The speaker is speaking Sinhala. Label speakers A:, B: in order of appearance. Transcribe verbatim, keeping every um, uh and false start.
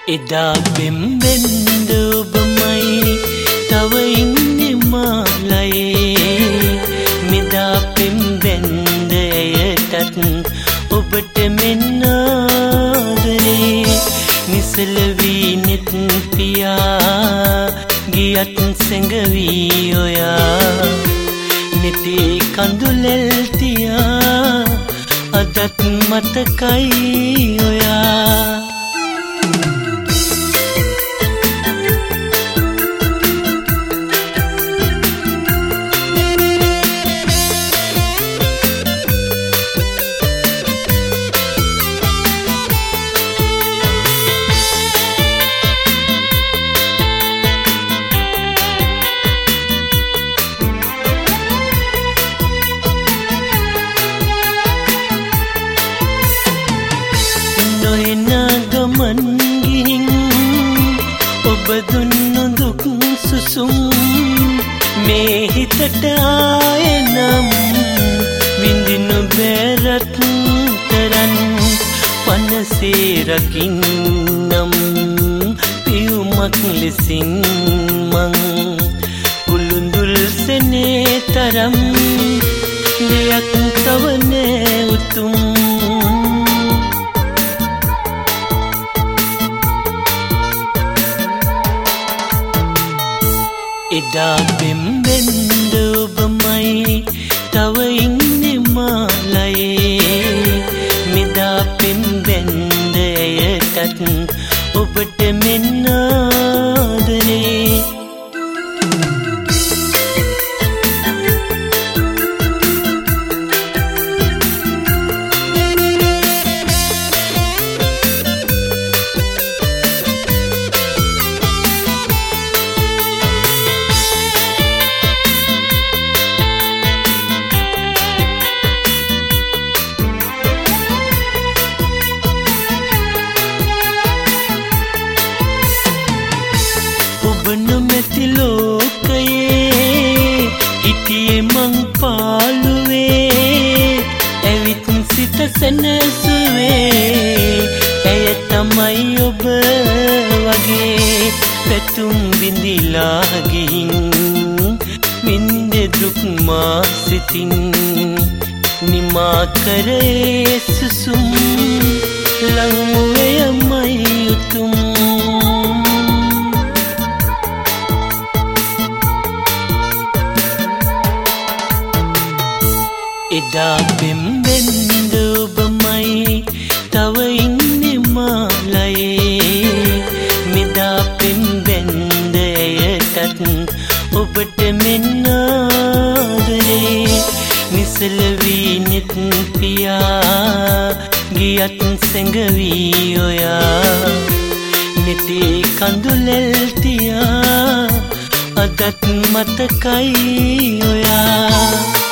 A: එදා පෙම්බෙන්ද ඔබමයි තව ඉන්නේ මාලයේ මෙදා පෙම්බෙන්ද ඇයටත් ඔබට මෙන්න ආදරේ නිසල වී නෙත් පියා ගියත් සැඟවී ඔයා නෙතේ කඳුලෙල් තියා අදත් මතකයි ඔයා ගමන් ගිහින් ඔබ දුන්නු දුක් සුසුම් මේ හිතට ආයෙනම් විඳිනු බැරත් තරන් පනසේ රකින්නම් පියුමක් ලෙසින් මං කුළුඳුල් සෙනේ තරම් දෙයක් තවනේ උතුම් එදා පෙම්බෙන්ද ඔබමයි තව ඉන්නේ මාලයේ මෙදා පෙම්බෙන්ද ඇයටත් ඔබට මෙන්න ආදරේ නොමැති ලෝකයේ හිටියේ මං පාළුවේ ඇවිත් සිත සැනසුවේ ඇය තමයි ඔබ වගේ පැතුම් බිඳිලා ගිහින් මින්දෙ දුක් මා සිතින් නිමා කරේ සුසුම් ලංමුවේ යමයි උතුම් එදා පෙම්බෙන්ද ඔබමයි තව ඉන්නේ මාලයේ මෙදා පෙම්බෙන්ද ඇයටත් ඔබට මෙන්න ආදරේ නිසල වී නෙත් පියා ගියත් සැඟවී ඔයා නෙතේ කඳුලෙල් තියා අදත් මතකයි ඔයා